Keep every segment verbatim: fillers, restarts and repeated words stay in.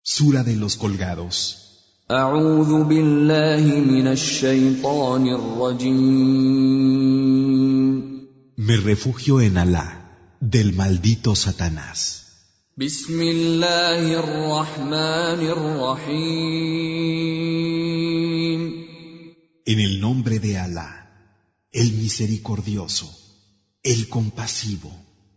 Sura de los colgados. أعوذ بالله من الشيطان الرجيم. Me refugio en Alá, del maldito Satanás. بسم الله الرحمن الرحيم. En el nombre de Alá, el misericordioso, el compasivo.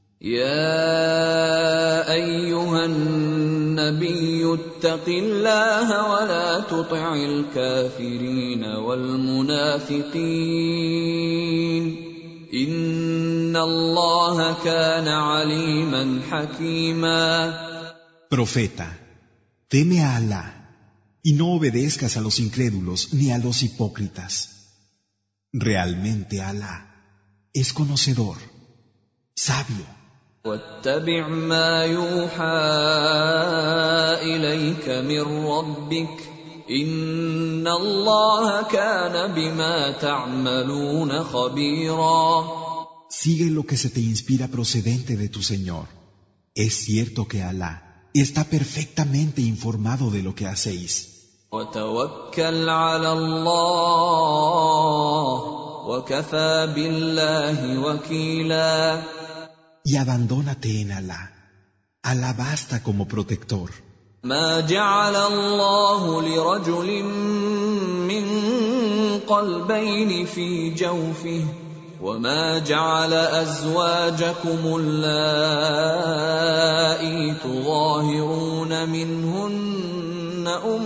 يا أيها النبي اتق الله ولا تطع الكافرين والمنافقين إن الله كان عليما حكيما. Profeta, teme a Alá y no obedezcas a los incrédulos ni a los hipócritas. Realmente Alá es conocedor, sabio. واتبع ما يوحى إليك من ربك إن الله كان بما تعملون خبيرا. Sigue lo que se te inspira procedente de tu Señor. Es cierto que Alá está perfectamente informado de lo que hacéis. وتوكل على الله وكفى بالله وكيلا. Y abandónate en Alá. Alá basta como protector. ما جعل الله لرجل من قلبين في جوفه وما جعل أزواجكم اللائي تظاهرون منهن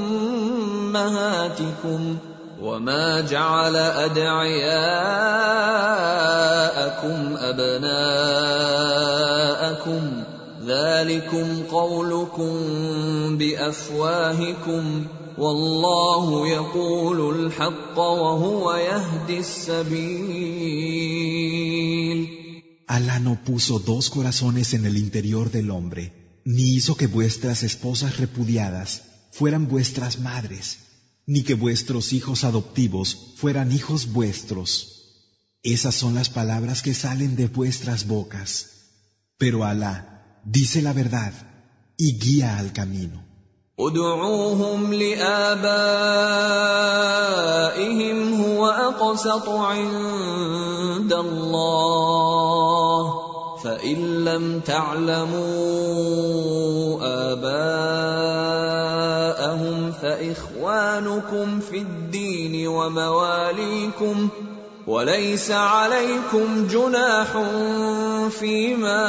أمهاتكم وما جعل أدعياءكم أبناءكم ذلكم قولكم بأفواهكم والله يقول الحق وهو يهدي السبيل. Alá no puso dos corazones en el interior del hombre, ni hizo que vuestras esposas repudiadas fueran vuestras madres, ni que vuestros hijos adoptivos fueran hijos vuestros. Esas son las palabras que salen de vuestras bocas. Pero Alá dice la verdad y guía al camino. ادعوهم لآبائهم هو أقسط عند الله فإن لم تعلموا آباءهم فإخوانكم في الدين ومواليكم وليس عليكم جناح فيما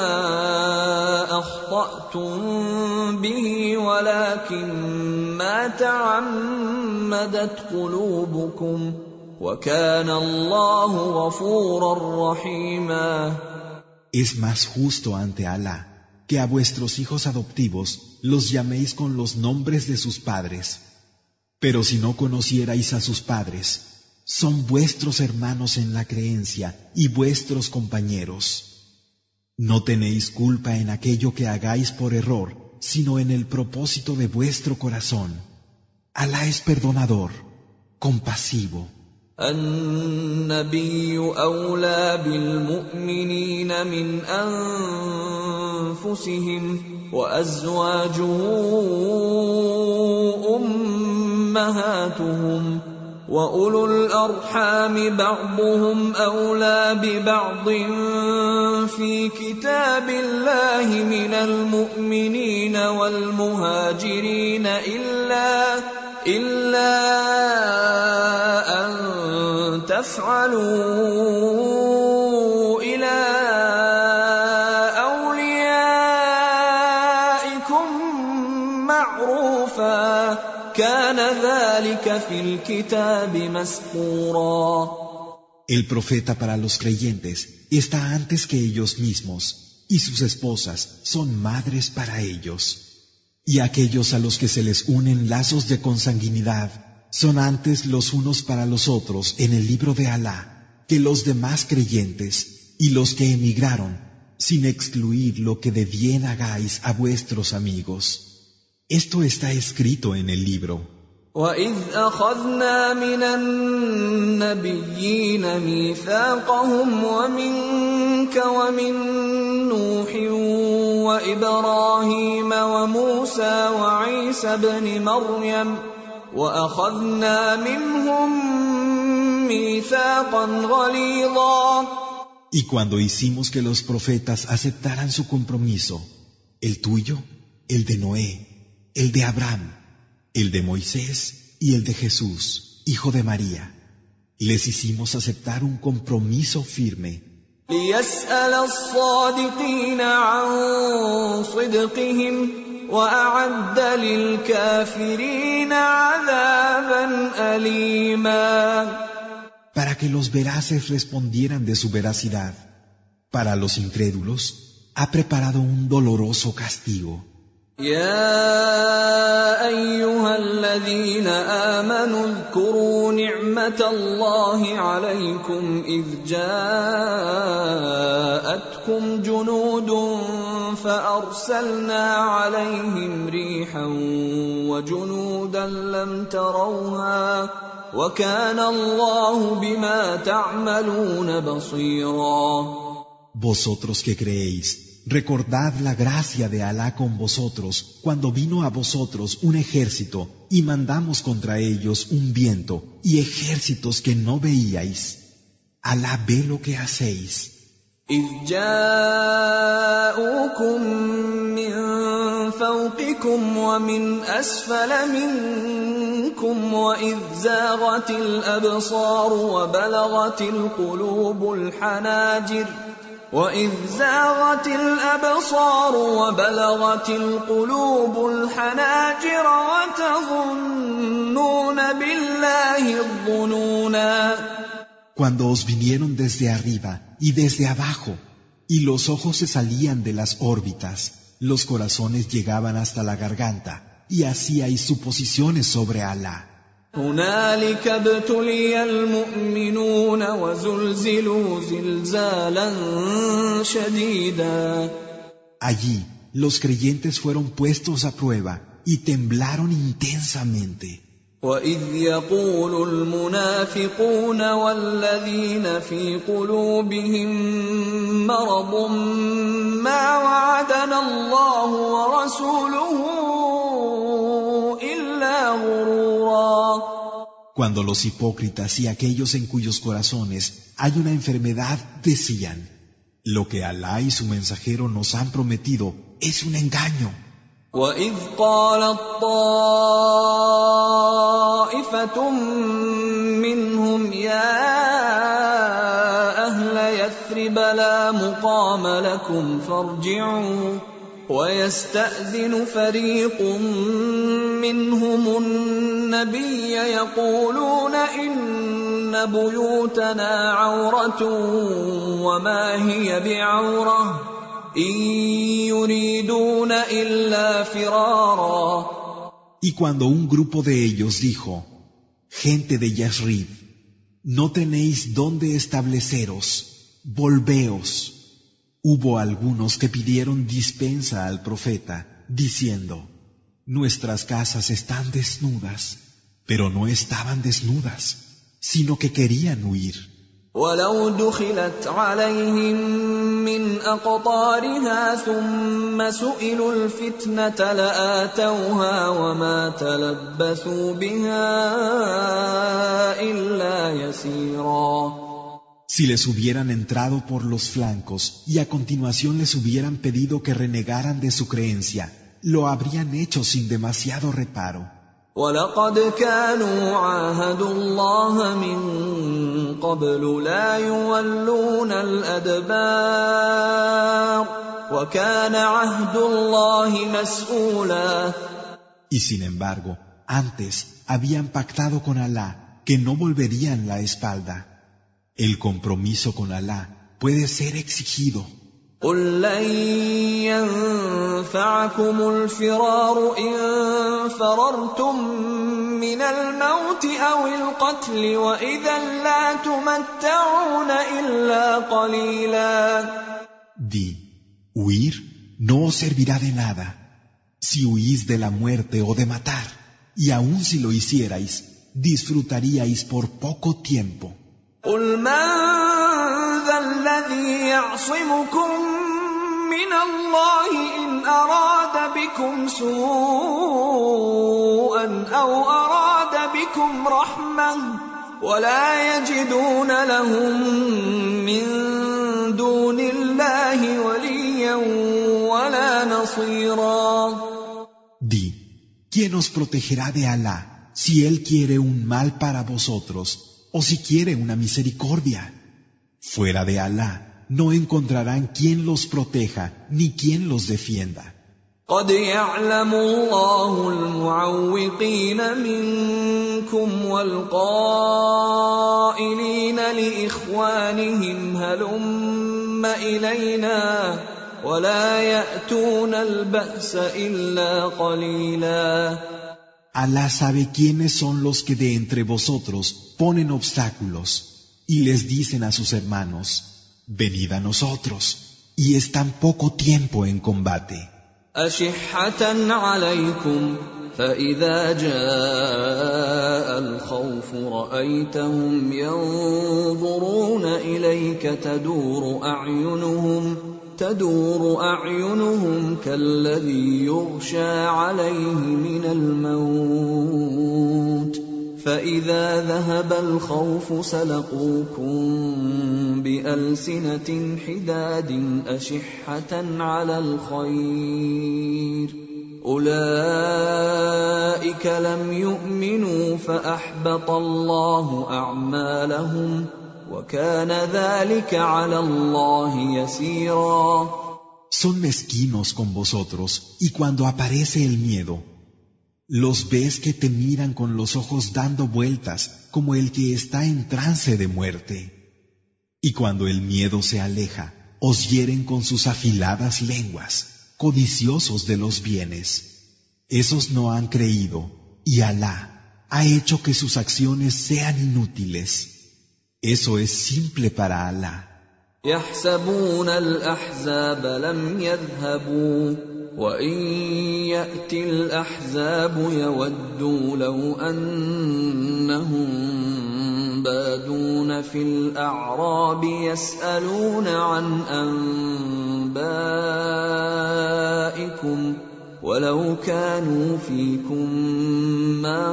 أخطأتم به ولكن ما تعمدت قلوبكم وكان الله غفورا رحيما. Es más justo ante Alá que a vuestros hijos adoptivos los llaméis con los nombres de sus padres. Pero si no conocierais a sus padres, son vuestros hermanos en la creencia y vuestros compañeros. No tenéis culpa en aquello que hagáis por error, sino en el propósito de vuestro corazón. Alá es perdonador, compasivo. النبي أولى بالمؤمنين من أنفسهم وأزواجه أمهاتهم وأولو الأرحام بعضهم أولى ببعض في كتاب الله من المؤمنين والمهاجرين إلا إلا أن تفعلوا إلى أوليائكم معروفا كان ذلك في الكتاب مسطورا. El profeta para los creyentes está antes que ellos mismos, y sus esposas son madres para ellos. Y aquellos a los que se les unen lazos de consanguinidad son antes los unos para los otros en el libro de Alá que los demás creyentes y los que emigraron, sin excluir lo que de bien hagáis a vuestros amigos. Esto está escrito en el libro. وَإِذْ أَخَذْنَا مِنَ النَّبِيِّينَ مِيثَاقَهُمْ وَمِنكَ وَمِن نُّوحٍ وإبراهيم وموسى وعيسى ابن مريم وأخذنا منهم ميثاقا غليظا. Y cuando hicimos que los profetas aceptaran su compromiso, el tuyo, el de Noé, el de Abraham, el de Moisés y el de Jesús, hijo de María, les hicimos aceptar un compromiso firme. ليسأل الصادقين عن صدقهم وأعد للكافرين عذابا أليما. Para que los veraces respondieran de su veracidad. Para los incrédulos, ha preparado un doloroso castigo. يا أيها الذين آمنوا اذكروا نعمة الله عليكم إذ جاءتكم جنود فأرسلنا عليهم ريحا وجنودا لم تروها وكان الله بما تعملون بصيرا. Vosotros que creéis, recordad la gracia de Alá con vosotros cuando vino a vosotros un ejército y mandamos contra ellos un viento y ejércitos que no veíais. Alá ve lo que hacéis. إذ جاءوكم من فوقكم ومن أسفل منكم وإذ زاغت الأبصار وبلغت القلوب الحناجر وإذ زاغت الأبصار وبلغت القلوب الحناجر وتظنون بالله الظنونا. Cuando os vinieron desde arriba y desde abajo, y los ojos se salían de las órbitas, los corazones llegaban hasta la garganta, y hacíais suposiciones sobre Alá. هنالك ابتلي المؤمنون وزلزلوا زلزالا شديدا. Allí los creyentes fueron puestos a prueba y temblaron intensamente. وإذ يقول المنافقون والذين في قلوبهم مرض ما وعدنا الله ورسوله إلا غرورا. Cuando los hipócritas y aquellos en cuyos corazones hay una enfermedad decían, lo que Alá y su mensajero nos han prometido es un engaño. وإذ قالت طائفة منهم يا أهل يثرب لا مقام لكم فارجعوا ويستأذن فريق منهم النبي يقولون إن بيوتنا عورة وما هي بعورة إن يريدون إلا فرارا. Y cuando un grupo de ellos dijo, gente de Yasrib, no tenéis dónde estableceros, volveos. Hubo algunos que pidieron dispensa al profeta, diciendo, nuestras casas están desnudas, pero no estaban desnudas, sino que querían huir. ولو دخلت عليهم من أقطارها ثم سئلوا الفتنة لآتوها وما تلبثوا بها إلا يسيرا. Si les hubieran entrado por los flancos y a continuación les hubieran pedido que renegaran de su creencia, lo habrían hecho sin demasiado reparo. وَلَقَدْ كَانُوا عَاهَدُوا اللَّهَ مِن قَبْلُ لَا يُوَلُّونَ الْأَدْبَارَ وَكَانَ عَهْدُ اللَّهِ مَسْئُولًا. Y sin embargo, antes habían pactado con Alá que no volverían la espalda. El compromiso con Alá puede ser exigido. قُل لَّن يَنفَعَكُمُ الْفِرَارُ إِن فَرَرْتُم مِّنَ الْمَوْتِ أَوِ الْقَتْلِ وَإِذًا لَّا تُمَتَّعُونَ إِلَّا قَلِيلًا. Di, huir no os servirá de nada, si huís de la muerte o de matar, y aun si lo hicierais, disfrutaríais por poco tiempo. قُلْ مَن ذَا الَّذِي يَعْصِمُكُم مِّنَ من الله إن أراد بكم سوءا أو أراد بكم رحمة ولا يجدون لهم من دون الله وليا ولا نصيرا. Di, ¿quién os protegerá de Alá si Él quiere un mal para vosotros o si quiere una misericordia? Fuera de Alá no encontrarán quien los proteja ni quien los defienda. قد يعلم الله المعوقين منكم والقائلين لإخوانهم هلم إلينا ولا يأتون البأس إلا قليلا. Alá sabe quiénes son los que de entre vosotros ponen obstáculos y les dicen a sus hermanos, venid a nosotros, y están poco tiempo en combate. أشحة عليكم فإذا جاء الخوف رأيتهم ينظرون إليك تدور أعينهم تدور أعينهم كالذي يغشى عليه من الموت فإذا ذهب الخوف سلقوكم بألسنة حداد أشحة على الخير أولئك لم يؤمنوا فأحبط الله أعمالهم وكان ذلك على الله يسيرا. Son mezquinos con vosotros y cuando aparece el miedo los ves que te miran con los ojos dando vueltas como el que está en trance de muerte. Y cuando el miedo se aleja, os hieren con sus afiladas lenguas, codiciosos de los bienes. Esos no han creído, y Alá ha hecho que sus acciones sean inútiles. Eso es simple para Alá. يحسبون الأحزاب لم يذهبوا وإن يأتي الأحزاب يودوا لو أنهم بادون في الأعراب يسألون عن أنبائكم ولو كانوا فيكم ما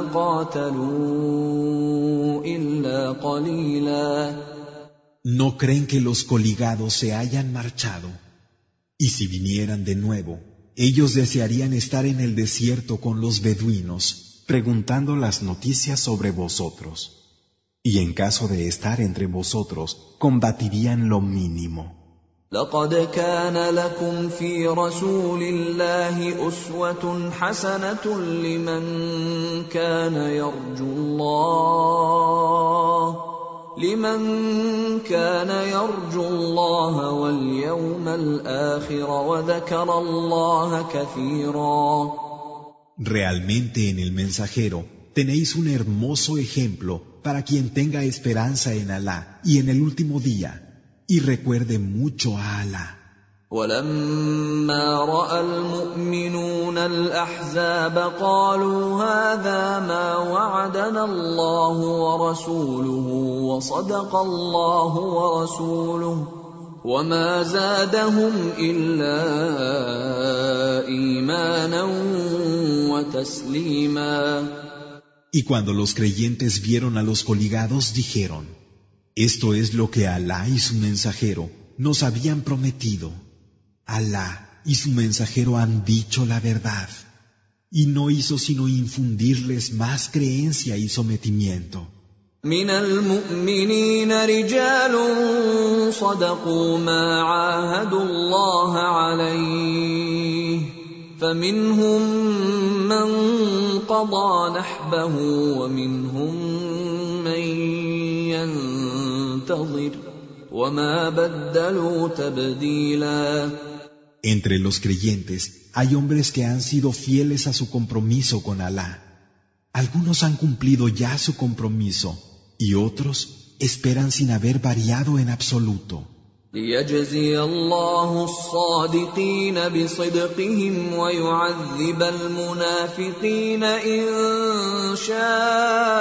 قاتلوا إلا قليلا. ¿No creen que los coligados se hayan marchado? Y si vinieran de nuevo, ellos desearían estar en el desierto con los beduinos, preguntando las noticias sobre vosotros. Y en caso de estar entre vosotros, combatirían lo mínimo. لقد كان لكم في رسول الله أسوة حسنة لمن كان يرجو الله لمن كان يرجو الله واليوم الآخر وذكر الله كثيرا. Realmente en el mensajero tenéis un hermoso ejemplo para quien tenga esperanza en Alá y en el último día, y recuerde mucho a Alá. ولما رأى المؤمنون الأحزاب قالوا هذا ما وعدنا الله ورسوله وصدق الله ورسوله وما زادهم إلا إيمانا وتسليما. Y cuando los creyentes vieron a los coligados dijeron, esto es lo que Alá y su mensajero nos habían prometido. Alá y su mensajero han dicho la verdad, y no hizo sino infundirles más creencia y sometimiento. من المؤمنين رجال صدقوا ما عاهدوا الله عليه فمنهم من قضى نحبه ومنهم من ينتظر وما بدلوا تبديلا. Entre los creyentes hay hombres que han sido fieles a su compromiso con Alá. Algunos han cumplido ya su compromiso y otros esperan sin haber variado en absoluto. ليجزي الله الصادقين بصدقهم ويعذب المنافقين إن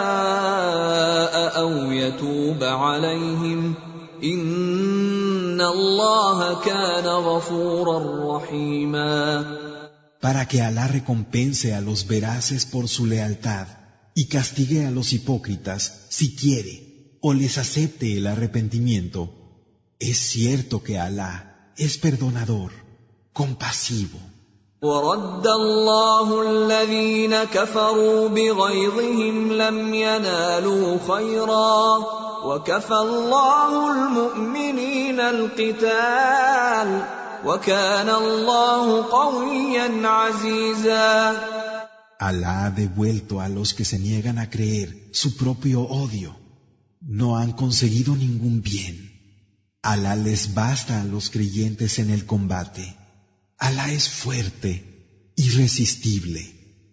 شاء أو يتوب عليهم إن الله كان غفورا رحيما. Para que Alá recompense a los veraces por su lealtad y castigue a los hipócritas si quiere o les acepte el arrepentimiento. Es cierto que Alá es perdonador, compasivo. ورد الله الذين كفروا بغيظهم لم ينالوا خيرا وكفى الله المؤمنين القتال وكان الله قويا عزيزا. Alá ha devuelto a los que se niegan a creer su propio odio. No han conseguido ningún bien. Alá les basta a los creyentes en el combate. Alá es fuerte, irresistible.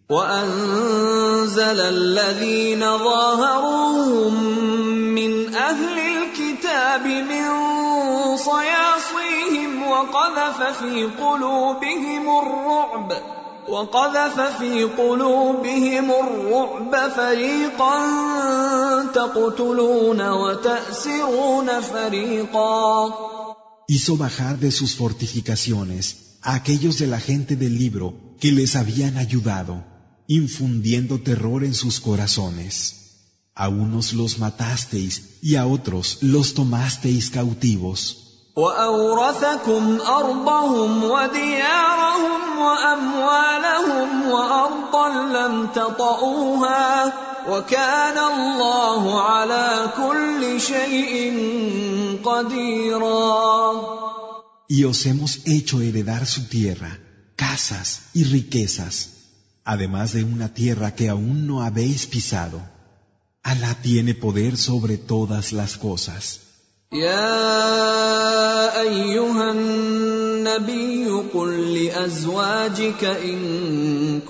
وأنزل الذين ظاهروهم من أهل الكتاب من صياصيهم وقذف في قلوبهم الرعب وقذف في قلوبهم الرعب فريقا تقتلون وتأسرون فريقا. Hizo bajar de sus fortificaciones a aquellos de la gente del libro que les habían ayudado, infundiendo terror en sus corazones. A unos los matasteis y a otros los tomasteis cautivos. وأورثكم أرضهم وديارهم وأموالهم وأرضا لم تطئوها وكان الله على كل شيء قديرا. Y os hemos hecho heredar su tierra, casas y riquezas, además de una tierra que aún no habéis pisado. Alá tiene poder sobre todas las cosas. يا أيها النبي قل لأزواجك إن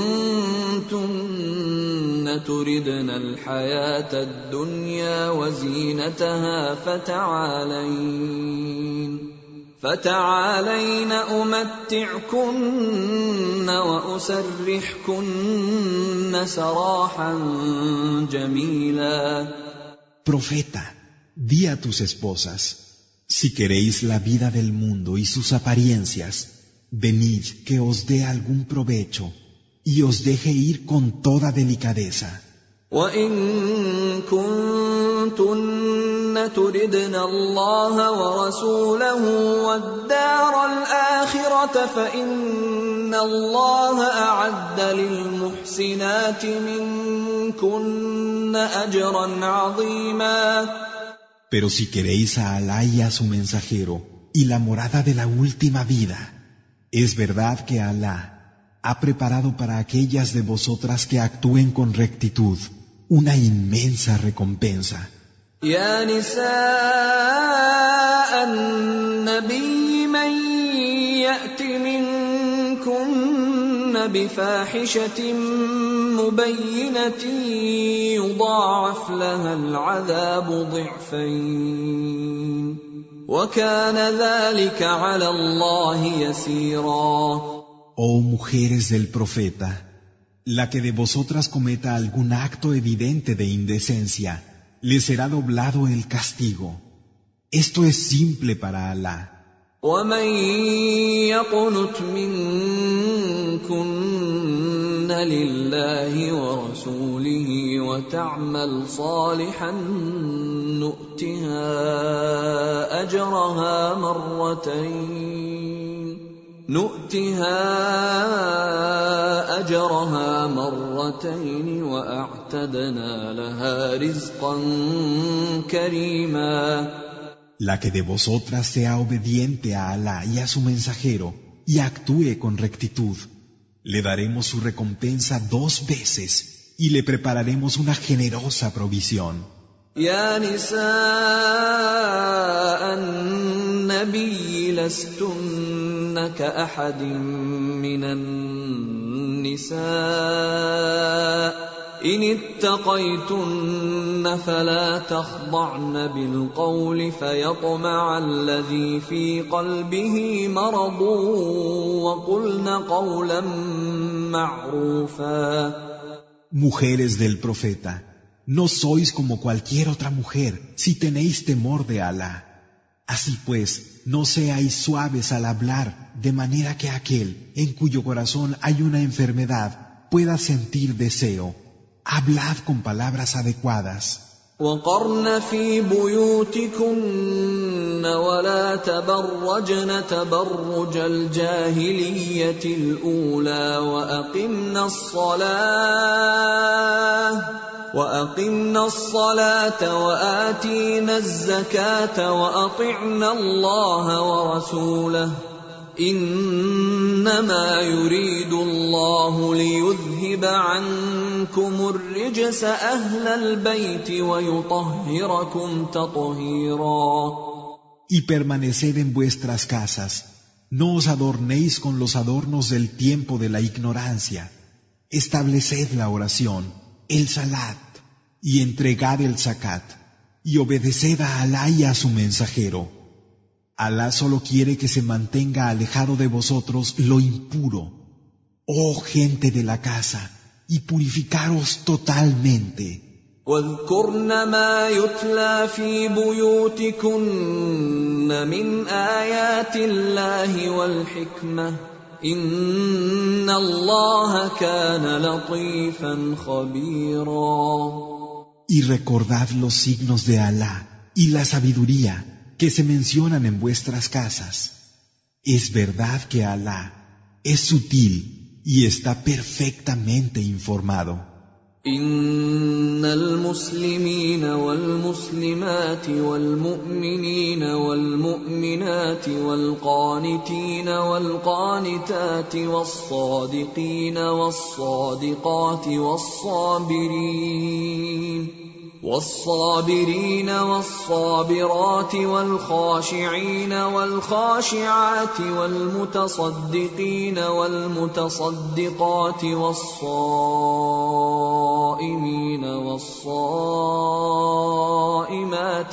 كنتن تردن الحياة الدنيا وزينتها فتعالين فتعالين أمتعكن وأسرحكن سراحا جميلا. Profeta, di a tus esposas, si queréis la vida del mundo y sus apariencias, venid que os dé algún provecho y os deje ir con toda delicadeza. وَإِن كُنتُنَّ تُرِدْنَ اللَّهَ وَرَسُولَهُ وَالدَّارَ الْآخِرَةَ فَإِنَّ اللَّهَ أَعَدَّ لِلْمُحْسِنَاتِ مِنكُنَّ أَجْرًا عَظِيمًا. Pero si queréis a Alá y a su mensajero y la morada de la última vida, es verdad que Alá ha preparado para aquellas de vosotras que actúen con rectitud una inmensa recompensa. يا نساء النبي من يأت منكن بفاحشة مبينة يضاعف لها العذاب ضعفين وكان ذلك على الله يسيرا. Oh mujeres del profeta, la que de vosotras cometa algún acto evidente de indecencia, le será doblado el castigo. Esto es simple para Alá. ومن يقنت منكن لله ورسوله وتعمل صالحا نؤتها أجرها مرتين نؤتها أجرها مرتين وأعتدنا لها رزقا كريما. La que de vosotras sea obediente a Alá y a su mensajero y actúe con rectitud, le daremos su recompensa dos veces y le prepararemos una generosa provisión. يا نساء النبي لستن كأحد من النساء إن اتقيتن فلا تخضعن بالقول فيطمع الذي في قلبه مرض وقلن قولا معروفا. Mujeres del profeta, no sois como cualquier otra mujer si tenéis temor de Alá. Así pues, no seáis suaves al hablar, de manera que aquel en cuyo corazón hay una enfermedad pueda sentir deseo. Hablad con palabras adecuadas. وقرن في بيوتكن ولا تبرجن تبرج الجاهلية الأولى وأقمنا الصلاة وأقمنا الصلاة وآتينا الزكاة وأطعنا الله ورسوله إنما يريد الله ليذهب عنكم الرجس أهل البيت ويطهركم تطهيرا. Y permaneced en vuestras casas. No os adornéis con los adornos del tiempo de la ignorancia. Estableced la oración, el salat, y entregad el zakat, y obedeced a Alá y a su mensajero. Alá solo quiere que se mantenga alejado de vosotros lo impuro. Oh gente de la casa, y purificaros totalmente. واذكرن ما يتلى في بيوتكن من آيات الله والحكمة إن الله كان لطيفا خبيرا. Y recordad los signos de Alá y la sabiduría que se mencionan en vuestras casas. Es verdad que Alá es sutil y está perfectamente informado. إن المسلمين والمسلمات والمؤمنين والمؤمنات والقانتين والقانتات والصادقين والصادقات والصابرين والصابرين والصابرات والخاشعين والخاشعات والمتصدقين والمتصدقات والصائمين والصائمات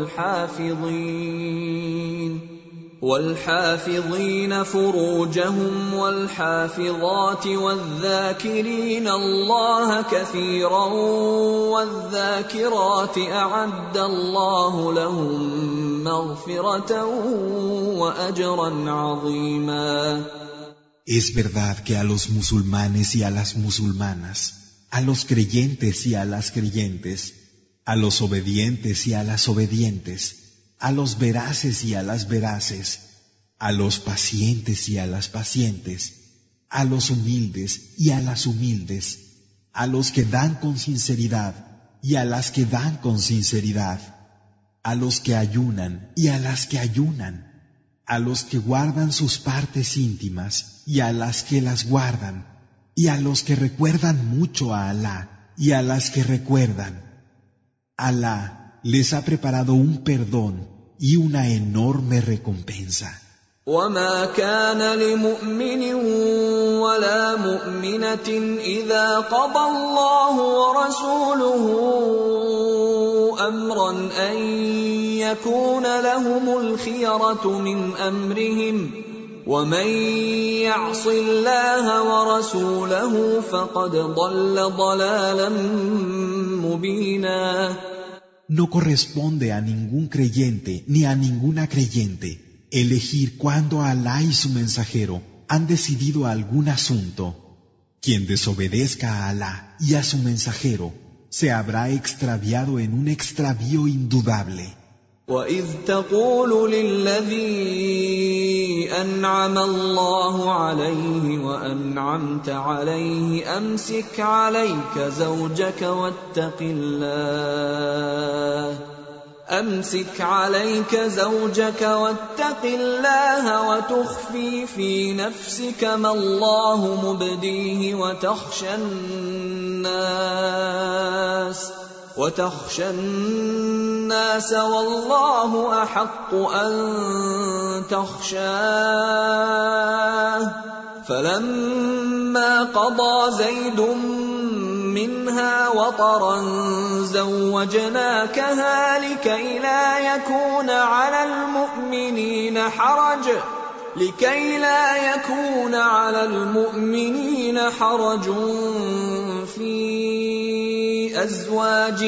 والحافظين والحافظين فروجهم والحافظات والذاكرين الله كثيرا والذاكرات أعد الله لهم مغفرة وأجرا عظيما. Es verdad que a los musulmanes y a las musulmanas, a los creyentes y a las creyentes, a los obedientes y a las obedientes, a los veraces y a las veraces, a los pacientes y a las pacientes, a los humildes y a las humildes, a los que dan con sinceridad y a las que dan con sinceridad, a los que ayunan y a las que ayunan, a los que guardan sus partes íntimas y a las que las guardan, y a los que recuerdan mucho a Alá y a las que recuerdan. Alá les ha preparado un perdón y una enorme recompensa. وما كان لمؤمن ولا مؤمنة إذا قضى الله ورسوله أمرا أن يكون لهم الخيرة من أمرهم ومن يعص الله ورسوله فقد ضل ضلالا مبينا. No corresponde a ningún creyente ni a ninguna creyente elegir cuándo Alá y su mensajero han decidido algún asunto. Quien desobedezca a Alá y a su mensajero se habrá extraviado en un extravío indudable. وَإِذْ تَقُولُ لِلَّذِي أَنْعَمَ اللَّهُ عَلَيْهِ وَأَنْعَمْتَ عَلَيْهِ أَمْسِكْ عَلَيْكَ زَوْجَكَ وَاتَّقِ اللَّهَ أَمْسِكْ عَلَيْكَ زَوْجَكَ وَاتَّقِ اللَّهَ وَتُخْفِي فِي نَفْسِكَ مَا اللَّهُ مُبْدِيهِ وَتَخْشَى النَّاسَ وتخشى الناس والله أحق أن تخشاه فلما قضى زيد منها وطرا زوجناكها لكي لا يكون على المؤمنين حرج لكي لا يكون على المؤمنين حرج في لأزواج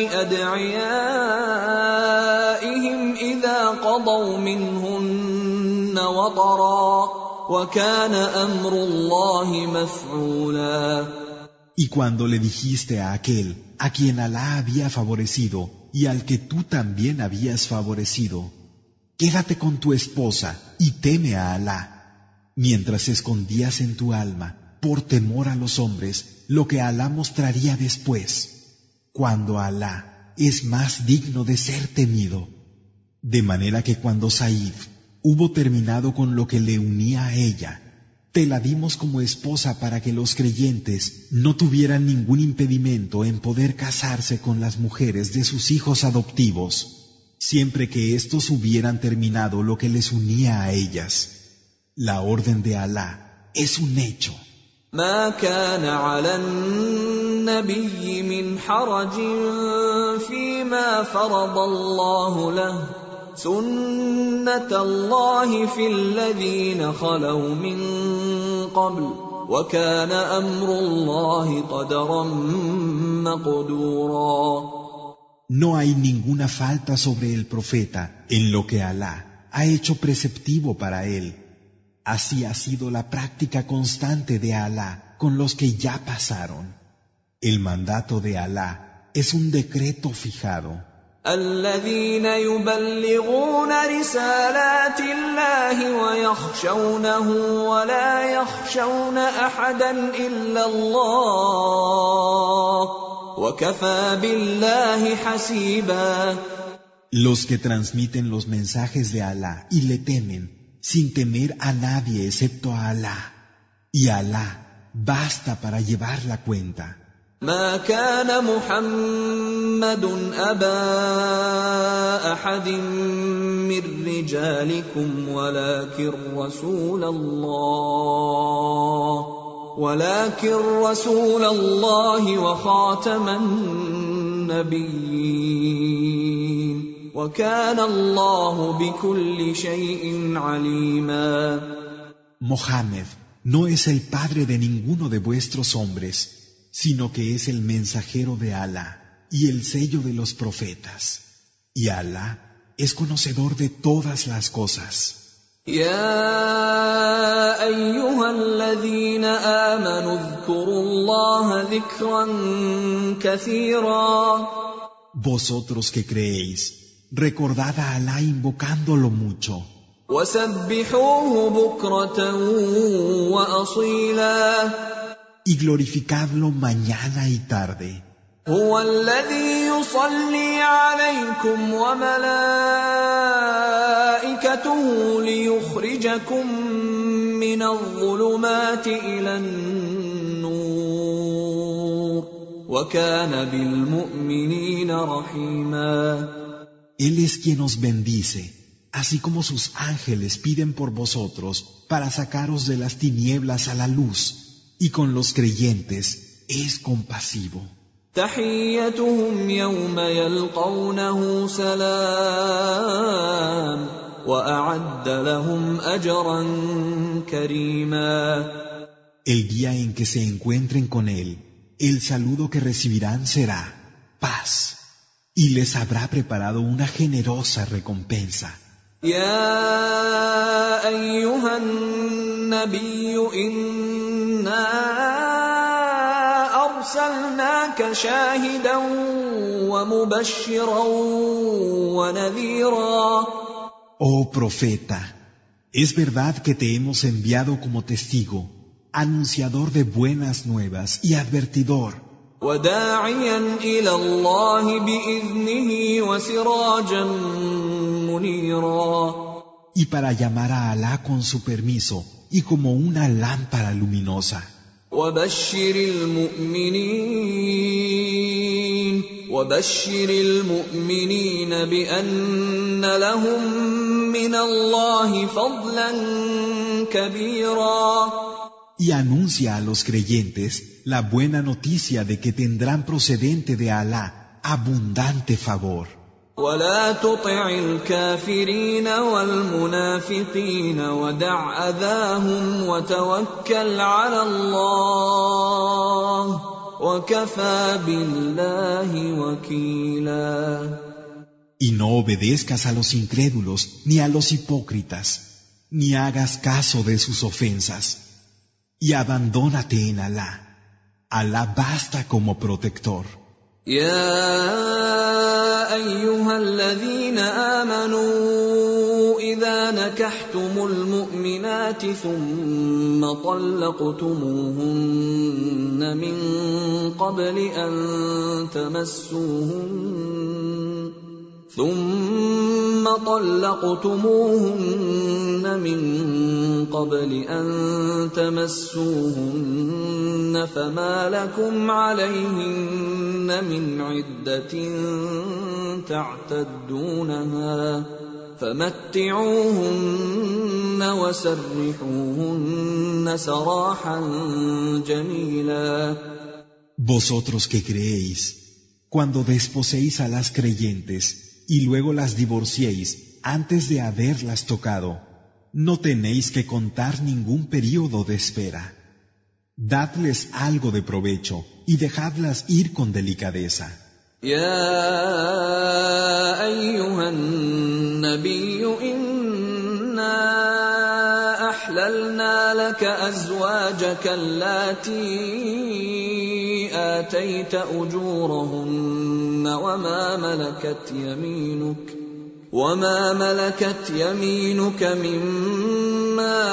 أدعيائهم إذا قضوا منهن وطرا وكان أمر الله مفعولا. Y cuando le dijiste a aquel a quien Alá había favorecido y al que tú también habías favorecido, quédate con tu esposa y teme a Alá, mientras escondías en tu alma, por temor a los hombres, lo que Alá mostraría después, cuando Alá es más digno de ser temido. De manera que cuando Said hubo terminado con lo que le unía a ella, te la dimos como esposa para que los creyentes no tuvieran ningún impedimento en poder casarse con las mujeres de sus hijos adoptivos, siempre que éstos hubieran terminado lo que les unía a ellas. La orden de Alá es un hecho. ما كان على النبي من حرج فيما فرض الله له سنة الله في الذين خلوا من قبل وكان أمر الله قدرا مقدورا. No hay ninguna falta sobre el profeta en lo que Alá ha hecho preceptivo para él. Así ha sido la práctica constante de Alá con los que ya pasaron. El mandato de Alá es un decreto fijado. الذين يبلغون رسالات الله ويخشونه ولا يخشون أحدا إلا الله وكفى بالله حسيبا. Los que transmiten los mensajes de Alá y le temen sin temer a nadie excepto a Alá, y Alá basta para llevar la cuenta. ما كان محمد أبا أحد من رجالكم ولكن رسول الله ولكن رسول الله وخاتم النبيين وكان الله بكل شيء عليما. Mohammed no es el padre de ninguno de vuestros hombres, sino que es el mensajero de Alá y el sello de los profetas. Y Alá es conocedor de todas las cosas. يا أيها الذين آمنوا اذكروا الله ذكرا كثيرا. Vosotros que creéis, recordad a Alá invocándolo mucho. وسبحوه بكرة وأصيلا. Y glorificadlo mañana y tarde. هو الذي يصلي عليكم وملائكته ليخرجكم من الظلمات إلى النور وكان بالمؤمنين رحيما. Él es quien os bendice, así como sus ángeles piden por vosotros para sacaros de las tinieblas a la luz, y con los creyentes es compasivo. تحيتهم يوم يلقونه سلام وأعد لهم أجرا كريما. El día en que se encuentren con él, el saludo que recibirán será paz, y les habrá preparado una generosa recompensa. يا أيها النبي إنا أرسلناك شاهدا ومبشرا ونذيرا. Oh profeta, es verdad que te hemos enviado como testigo, anunciador de buenas nuevas y advertidor. وداعيا إلى الله بإذنه وسراجا منيرا. Y para llamar a Alá con su permiso y como una lámpara luminosa. وبشر المؤمنين وبشر المؤمنين بأن لهم من الله فضلا كبيرا. Y anuncia a los creyentes la buena noticia de que tendrán procedente de Alá abundante favor. ولا تطع الكافرين والمنافقين ودع أذاهم وتوكل على الله وكفى بالله وكيلا. Y no obedezcas a los incrédulos ni a los hipócritas, ni hagas caso de sus ofensas, y abandónate en Alá. Alá basta como protector. يا أيها الذين آمنوا إذا نكحتم المؤمنات ثم طلقتموهن من قبل أن تمسوهن ثم طلقتموهن من قبل أن تمسوهن فما لكم عليهن من عدة تعتدونها فمتعوهن وسرحوهن سراحا جميلا. Vosotros que creéis, cuando desposéis a las creyentes y luego las divorciéis antes de haberlas tocado, no tenéis que contar ningún período de espera. Dadles algo de provecho y dejadlas ir con delicadeza. يا أيها النبي إنا أحللنا لك أزواجك اللاتي آتيت أجورهن وما ملكت يمينك وما ملكت يمينك مما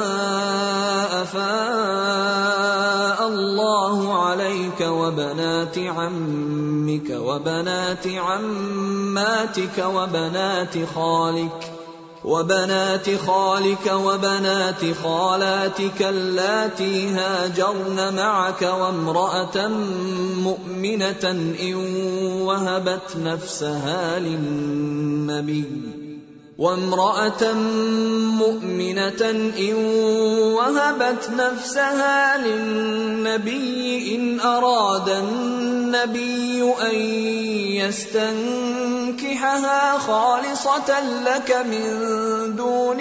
أفاء الله عليك وبنات عمك وبنات عماتك وبنات خالك وبنات خالك وبنات خالاتك اللاتي هاجرن معك وامرأة مؤمنة إن وهبت نفسها للنبي وامرأة مؤمنة إن وهبت نفسها للنبي إن أراد النبي أن يستنكحها خالصة لك من دون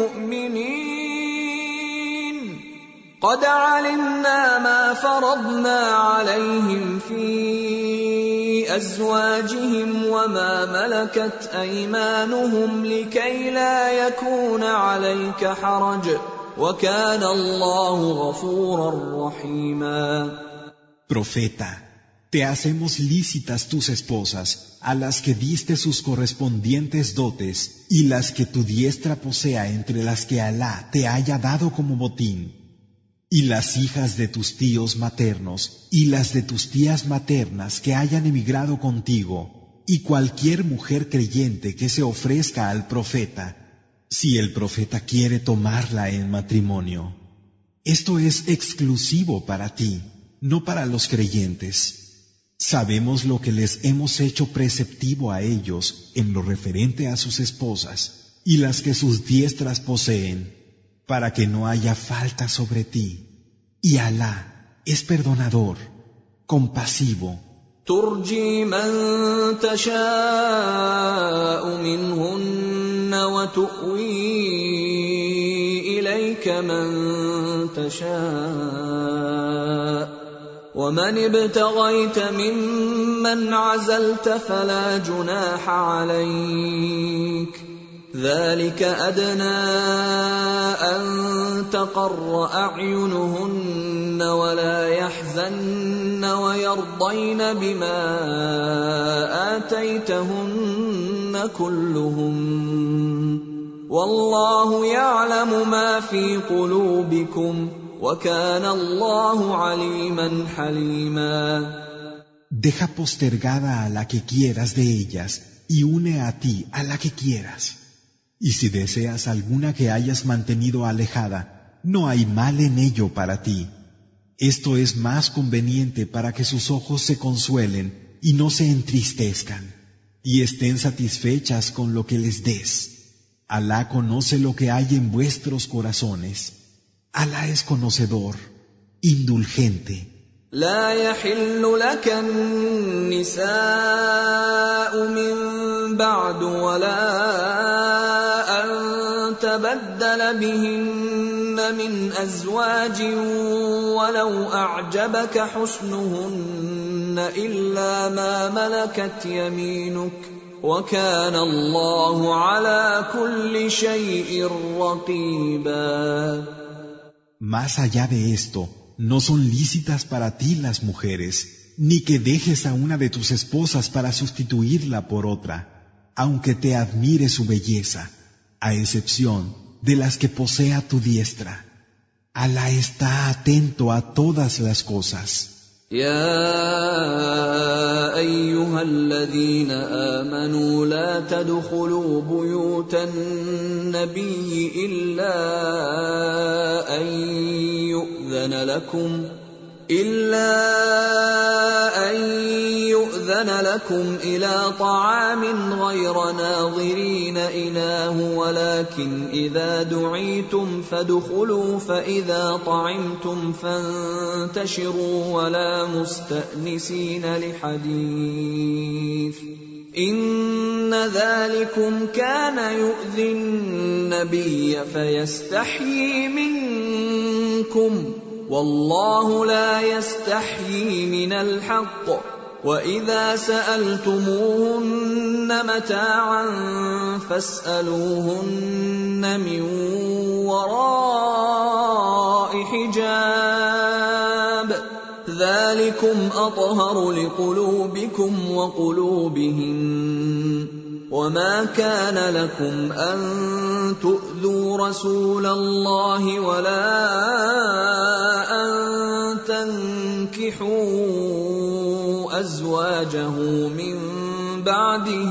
المؤمنين قد علمنا ما فرضنا عليهم في أزواجهم وما ملكت أيمانهم لكي لا يكون عليك حرج وكان الله غفورا رحيما. Profeta, te hacemos lícitas tus esposas, a las que diste sus correspondientes dotes, y las que tu diestra posea entre las que Alá te haya dado como botín, y las hijas de tus tíos maternos, y las de tus tías maternas que hayan emigrado contigo, y cualquier mujer creyente que se ofrezca al profeta, si el profeta quiere tomarla en matrimonio. Esto es exclusivo para ti, no para los creyentes. Sabemos lo que les hemos hecho preceptivo a ellos en lo referente a sus esposas y las que sus diestras poseen, para que no haya falta sobre ti. Y Alá es perdonador, compasivo. ترجي من تشاء منهن وتؤوي إليك من تشاء ومن ابتغيت ممن عزلت فلا جناح عليك ذلك أدنى أن تقر أعينهن ولا يحزن ويرضين بما آتيتهن كلهم والله يعلم ما في قلوبكم وكان الله عليما حليما. Deja postergada a la que quieras de ellas y une a ti a la que quieras. Y si deseas alguna que hayas mantenido alejada, no hay mal en ello para ti. Esto es más conveniente para que sus ojos se consuelen y no se entristezcan, y estén satisfechas con lo que les des. Alá conoce lo que hay en vuestros corazones. Alá es conocedor, indulgente. لا يحل لك النساء من بعد ولا أن تبدل بهن من أزواج ولو أعجبك حسنهن إلا ما ملكت يمينك وكان الله على كل شيء رقيبا. Más allá de esto, no son lícitas para ti las mujeres, ni que dejes a una de tus esposas para sustituirla por otra, aunque te admire su belleza, a excepción de las que posea tu diestra. Alá está atento a todas las cosas. يا أيها الذين آمنوا لا تدخلوا بيوت النبي إلا أن يؤذن لكم إلا أن يؤذن لكم إلى طعام غير ناظرين إناه ولكن إذا دعيتم فادخلوا فإذا طعمتم فانتشروا ولا مستأنسين لحديث إن ذلكم كان يؤذي النبي فيستحيي منكم والله لا يستحيي من الحق وإذا سألتموهن متاعا فاسألوهن من وراء حجاب ذلكم أطهر لقلوبكم وقلوبهن وما كان لكم أن تؤذوا رسول الله ولا أن تنكحوا أزواجه من بعده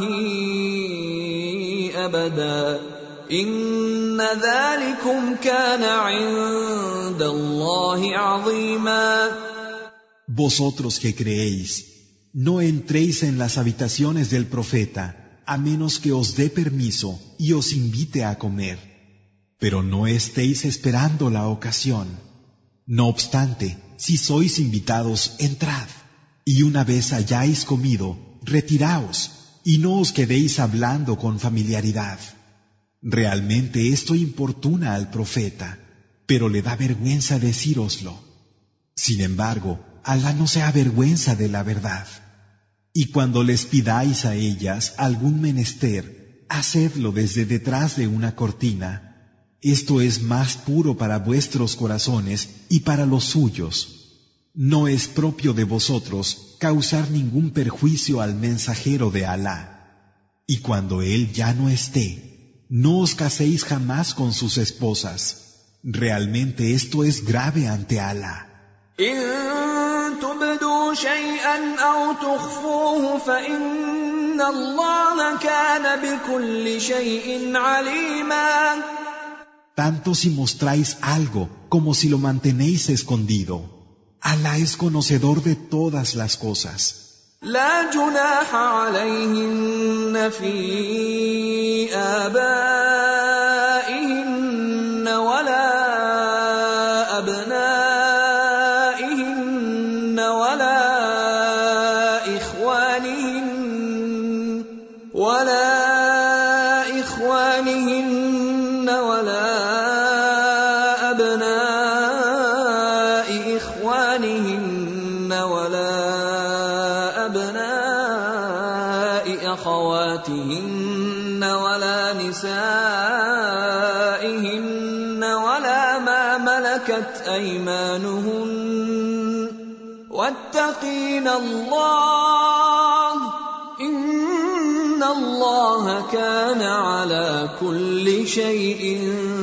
أبدا إن ذلكم كان عند الله عظيما. Vosotros que creéis, no entréis en las habitaciones del profeta a menos que os dé permiso y os invite a comer, pero no estéis esperando la ocasión. No obstante, si sois invitados, entrad, y una vez hayáis comido, retiraos, y no os quedéis hablando con familiaridad. Realmente esto importuna al profeta, pero le da vergüenza decíroslo. Sin embargo, Alá no se avergüenza de la verdad. Y cuando les pidáis a ellas algún menester, hacedlo desde detrás de una cortina. Esto es más puro para vuestros corazones y para los suyos. No es propio de vosotros causar ningún perjuicio al mensajero de Alá. Y cuando él ya no esté, no os caséis jamás con sus esposas. Realmente esto es grave ante Alá. تبدوا شيئا أو تخفوه فإن الله كان بكل شيء عليما. Tanto si mostráis algo como si lo mantenéis escondido, Alá es conocedor de todas las cosas. لا جناح عليهن في آبائهن ولا أبنائهن ولا إخوانهن ولا أبناء إخوانهن ولا أبناء أخواتهن ولا نسائهن ولا ما ملكت أيمانهن واتقين الله إن الله كان على كل شيء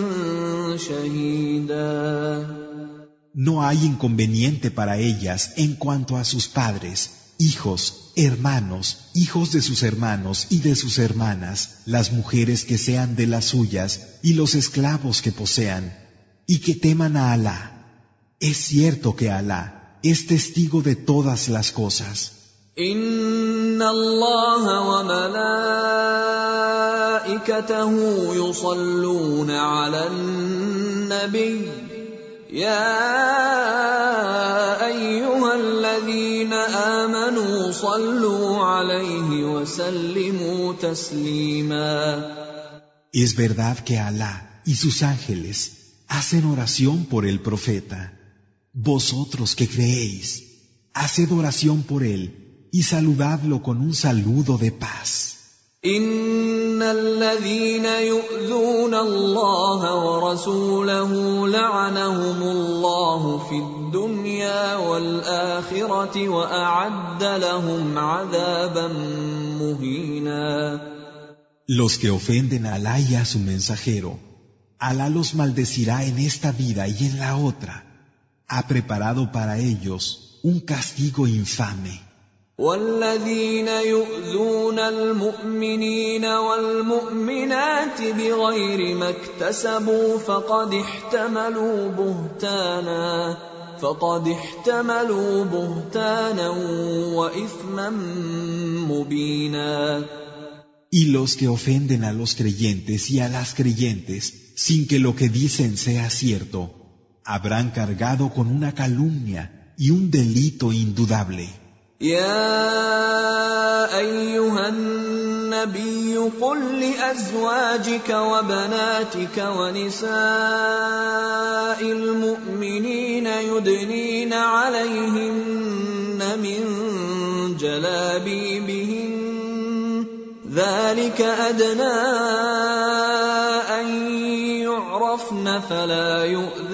شهيدا. No hay inconveniente para ellas en cuanto a sus padres, hijos, hermanos, hijos de sus hermanos y de sus hermanas, las mujeres que sean de las suyas y los esclavos que posean, y que teman a Alá. Es cierto que Alá es testigo de todas las cosas. إن الله وملائكته يصلون على النبي يا أيها الذين آمنوا صلوا عليه وسلموا تسليما. Es verdad que Alá y sus ángeles hacen oración por el profeta. Vosotros que creéis, haced oración por él y saludadlo con un saludo de paz. إن الذين يؤذون الله ورسوله لعنهم الله في الدنيا والآخرة وأعد لهم عذابا مهينا. Los que ofenden a Alá y a su mensajero, Alá los maldecirá en esta vida y en la otra. Ha preparado para ellos un castigo infame. والذين يؤذون المؤمنين والمؤمنات بغير ما اكتسبوا فقد احتملوا بهتانا فقد احتملوا بهتانا وإثما مبينا. Y los que ofenden a los creyentes y a las creyentes sin que lo que dicen sea cierto, habrán cargado con una calumnia y un delito indudable. يا أيها النبي قل لأزواجك وبناتك ونساء المؤمنين يدنين عليهن من جلابيبهن ذلك أدنى أن يعرفن فلا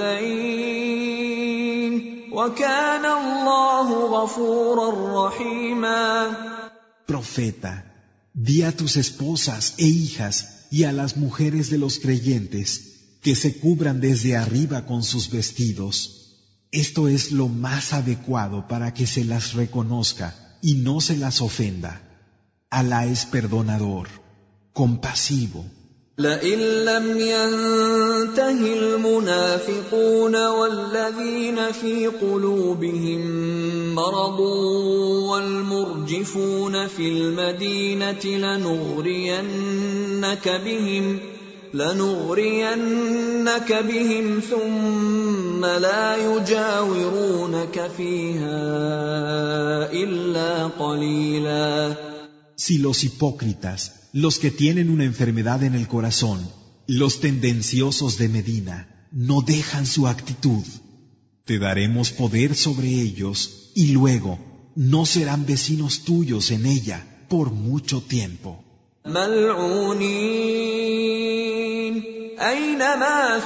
يؤذين وكان الله غفورا رحيما. Profeta, di a tus esposas e hijas y a las mujeres de los creyentes que se cubran desde arriba con sus vestidos. Esto es lo más adecuado para que se las reconozca y no se las ofenda. Alá es perdonador, compasivo. لئن لم ينته المنافقون والذين في قلوبهم مرض والمرجفون في المدينة لنغرينك بهم لنغرينك بهم ثم لا يجاورونك فيها إلا قليلا. Si los hipócritas, los que tienen una enfermedad en el corazón, los tendenciosos de Medina, no dejan su actitud, te daremos poder sobre ellos y luego no serán vecinos tuyos en ella por mucho tiempo. ملعونين أينما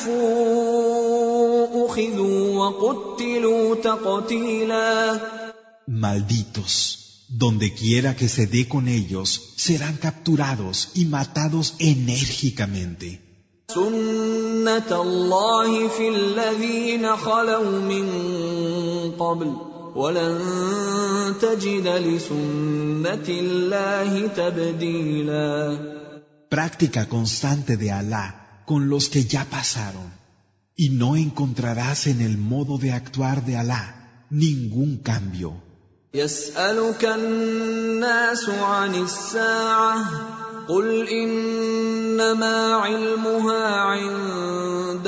ثقفوا أخذوا وقتلوا تقتيلا. Malditos. Donde quiera que se dé con ellos, serán capturados y matados enérgicamente. سنة الله في الذين خلوا من قبل ولن تجد لسنة الله تبديلا. Práctica constante de Alá con los que ya pasaron, y no encontrarás en el modo de actuar de Alá ningún cambio. يسألك الناس عن الساعة قل إنما علمها عند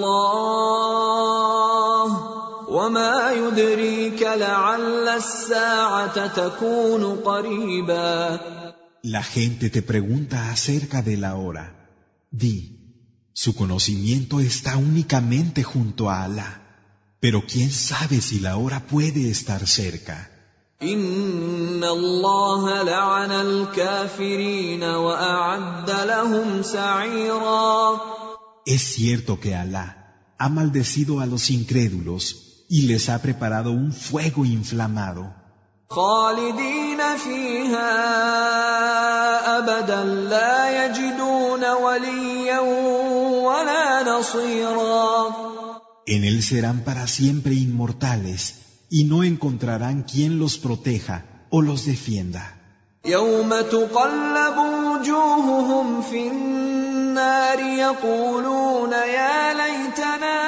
الله وما يدريك لعل الساعة تكون قريبا. La gente te pregunta acerca de la hora. Di, su conocimiento está únicamente junto a Alá, pero quién sabe si la hora puede estar cerca. إن الله لعن الكافرين وأعد لهم سعيرا. Es cierto que Alá ha maldecido a los incrédulos y les ha preparado un fuego inflamado. خالدين فيها أبدا لا يجدون وليا ولا نصيرا. En él serán para siempre inmortales y no encontrarán quien los proteja o los defienda. يوم تقلب وجوههم في النار يقولون يا ليتنا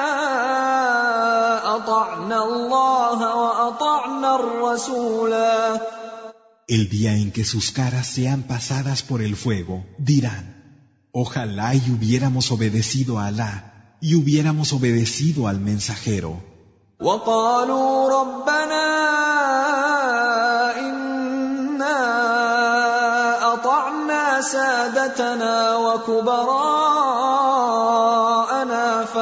أطعنا الله وأطعنا الرسولا. El día en que sus caras sean pasadas por el fuego, dirán, ojalá y hubiéramos obedecido a Alá y hubiéramos obedecido al mensajero. وقالوا ربنا إنا أطعنا سادتنا وكبراءنا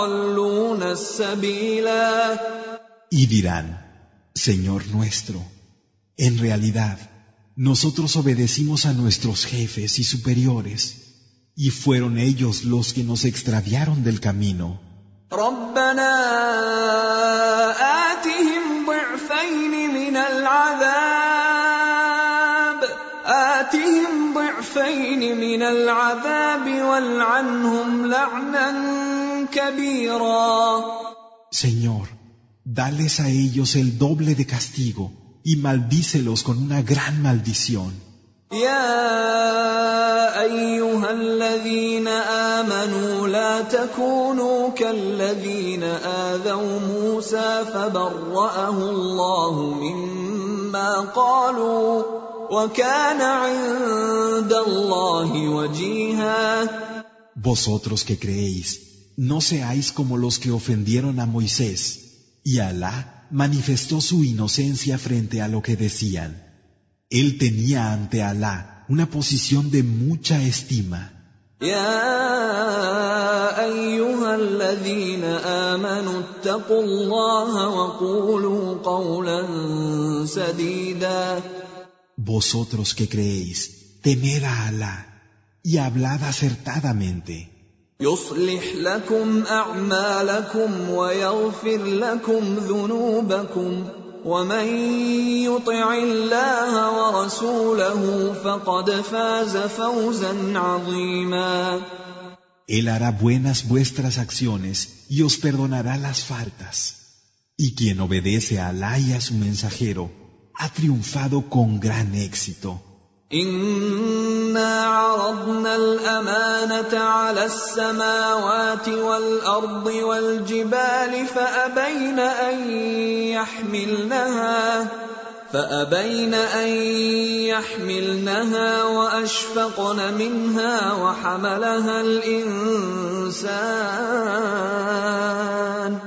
أضلون السبيلا. Y dirán, Señor nuestro, en realidad, nosotros obedecimos a nuestros jefes y superiores, y fueron ellos los que nos extraviaron del camino. ربنا آتهم ضعفين من العذاب آتهم ضعفين من العذاب والعنهم لعنا كبيرا. Señor, dales a ellos el doble de castigo y maldícelos con una gran maldición. يا أيها الذين آمنوا لا تكونوا كالذين آذوا موسى فبرأه الله مما قالوا وكان عند الله وجيها. Vosotros que creéis, no seáis como los que ofendieron a Moisés, y Alá manifestó su inocencia frente a lo que decían. Él tenía ante Alá una posición de mucha estima. يا أيها الذين آمنوا اتقوا الله وقولوا قولا سديدا. Vosotros que creéis, temed a Alá y hablad acertadamente. يصلح لكم أعمالكم ويغفر لكم ذنوبكم ومن يطع الله ورسوله فقد فاز فوزا عظيما. Él hará buenas vuestras acciones y os perdonará las faltas. Y quien obedece a Alá y a su mensajero ha triunfado con gran éxito. إنا عرضنا الأمانة على السماوات والأرض والجبال فأبين أن يحملنها فأبين أن يحملنها وأشفقن منها وحملها الإنسان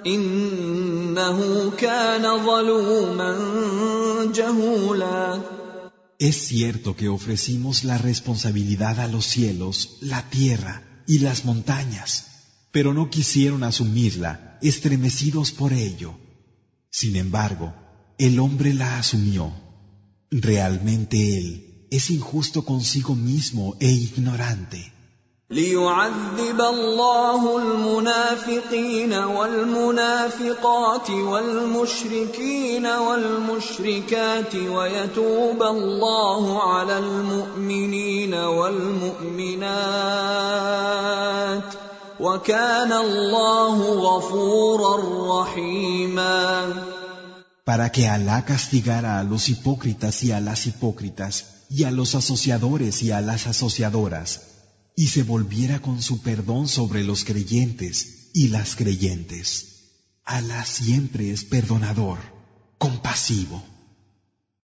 إنه كان ظلوما جهولا. Es cierto que ofrecimos la responsabilidad a los cielos, la tierra y las montañas, pero no quisieron asumirla, estremecidos por ello. Sin embargo, el hombre la asumió. Realmente él es injusto consigo mismo e ignorante. ليعذب الله المنافقين والمنافقات والمشركين والمشركات ويتوب الله على المؤمنين والمؤمنات وكان الله غفورا رحيما. Para que Alá castigara a los hipócritas y a las hipócritas, y a los asociadores y a las asociadoras, y se volviera con su perdón sobre los creyentes y las creyentes. Alá siempre es perdonador, compasivo.